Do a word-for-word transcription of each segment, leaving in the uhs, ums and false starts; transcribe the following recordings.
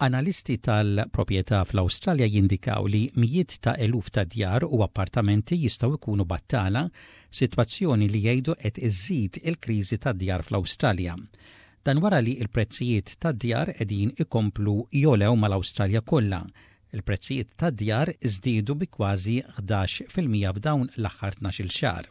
Analisti tal-proprjetà fl-Awstralja jindikaw li mijiet ta' eluf ta' djar u appartamenti jistgħu jkunu battala, sitwazzjoni li jgħidu qed iżżid il-kriżi tad-djar fl-Awstralja. Dan wara li l-prezzijiet tad-djar qegħdin ikomplu jolew mal-Awstralja kollha. Il-prezzijiet tad-djar żdiedu bi kważi ħdax fil-mija f'dawn l-aħħar tnax-il xahar.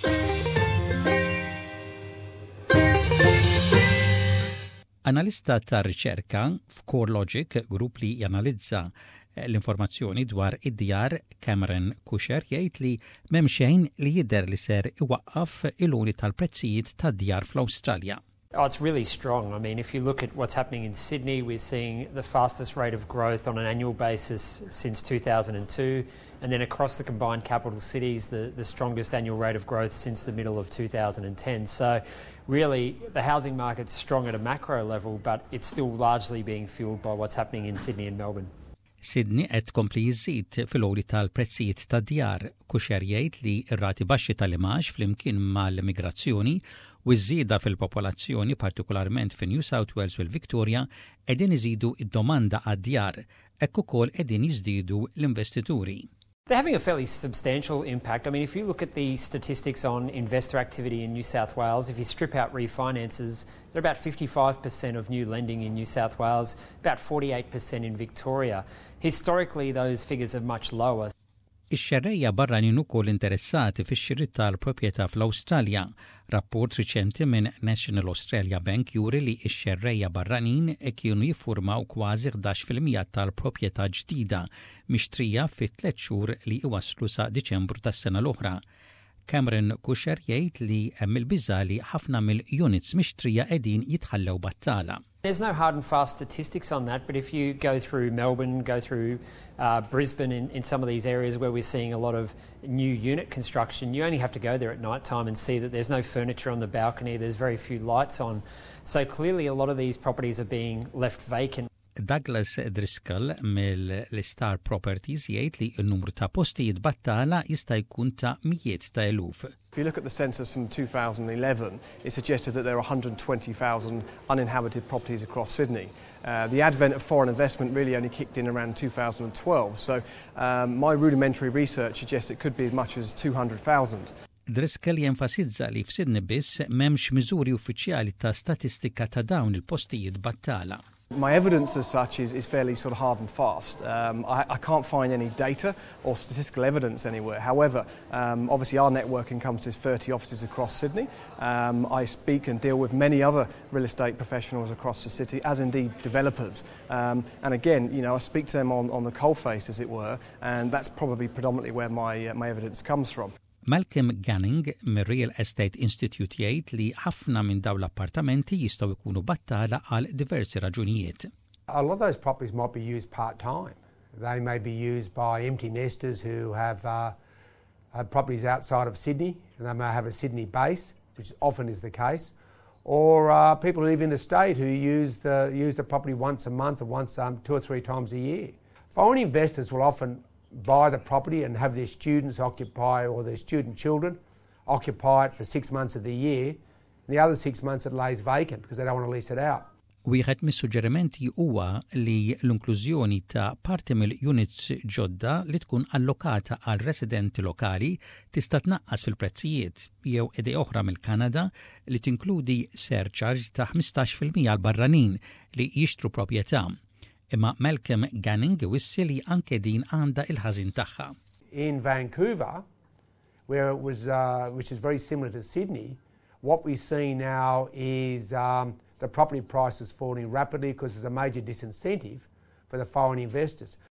Analista tar riċerka f'CoreLogic, grupp li janalizza l-informazzjoni dwar id-djar, Cameron Kusher, jgħid li m'hemm xejn li jidher li ser iwaqqaf il-għoli tal-prezzijiet tad-djar fl-Awstralja. Oh, it's really strong. I mean, if you look at what's happening in Sydney, we're seeing the fastest rate of growth on an annual basis since two thousand two, and then across the combined capital cities, the, the strongest annual rate of growth since the middle of two thousand ten. So really, the housing market's strong at a macro level, but it's still largely being fueled by what's happening in Sydney and Melbourne. Sydney qed kompli jiżid fil-għoli tal-prezzijiet tad-djar. Kusher jgħid li r-rati baxxi tal-imax flimkien mal-immigrazzjoni u ż-żieda fil-popolazzjoni partikolarment fi New South Wales u l-Victoria qegħdin iżidu d-domanda għad-djar, hekk ukoll qegħdin jiżdiedu l-investituri. They're having a fairly substantial impact. I mean, if you look at the statistics on investor activity in New South Wales, if you strip out refinances, they're about fifty-five percent of new lending in New South Wales, about forty-eight percent in Victoria. Historically, those figures are much lower. Ix-xerrejja barranin ukoll interessati fix-xiri tal-proprjetà fl-Awstralja. Rapport riċenti minn National Australia Bank juri li x-xerrejja barranin kienu jiffurmaw kważi ħdax fil-mija tal-proprjetà ġdida mixtrija fit tliet xhur li iwasslu sa Diċembru tas-sena l-oħra. Cameron Kusher jgħid li hemm il-biża' li ħafna mill-units mixtrija qegħdin jitħallew battala. There's no hard and fast statistics on that, but if you go through Melbourne, go through uh, Brisbane, in, in some of these areas where we're seeing a lot of new unit construction, you only have to go there at night time and see that there's no furniture on the balcony, there's very few lights on. So clearly a lot of these properties are being left vacant. Douglas Driscoll mill-Star Properties jgħid li n-numru ta' postijiet battala jista' jkun ta' mijiet ta' eluf. If you look at the census from two thousand eleven, it suggested that there are one hundred twenty thousand uninhabited properties across Sydney. Uh, the advent of foreign investment really only kicked in around two thousand twelve, so um, my rudimentary research suggests it could be as much as two hundred thousand. Driscoll jenfasizza li f'Sydney biss m'hemmx miżuri uffiċjali ta' statistika ta' dawn il-postijiet battala. My evidence as such is, is fairly sort of hard and fast. Um, I, I can't find any data or statistical evidence anywhere. However, um, obviously our network encompasses thirty offices across Sydney. Um, I speak and deal with many other real estate professionals across the city, as indeed developers. Um, and again, you know, I speak to them on, on the coalface, as it were, and that's probably predominantly where my, uh, my evidence comes from. Malcolm Ganning mir-Real Estate Institute jgħid li ħafna minn dawn l-appartamenti jistgħu jkunu battala għal diversi raġunijiet. A lot of those properties might be used part-time. They may be used by empty nesters who have uh, uh, properties outside of Sydney, and they may have a Sydney base, which often is the case, or uh, people who live in the state who use the, use the property once a month or once um, two or three times a year. Foreign investors will often buy the property and have their students occupy, or their student children occupy it for six months of the year, and the other six months it lays vacant because they don't want to lease it out. Wieħed mis-suġġerimenti huwa li l-inklużjoni ta' parti mill-units ġodda li tkun allokata għal residenti lokali tista' tnaqqas fil-prezzijiet, jew idea oħra mill-Kanada li tinkludi surcharge ta' ħmistax fil-mija għal barranin li jixtru proprjetà. Imma Malcolm Ganning wissi li anke din għandha il-ħażin tagħha. In Vancouver, where it was, uh, which is very similar to Sydney, what we see now is um, the property prices falling rapidly because there's a major disincentive for the foreign investors.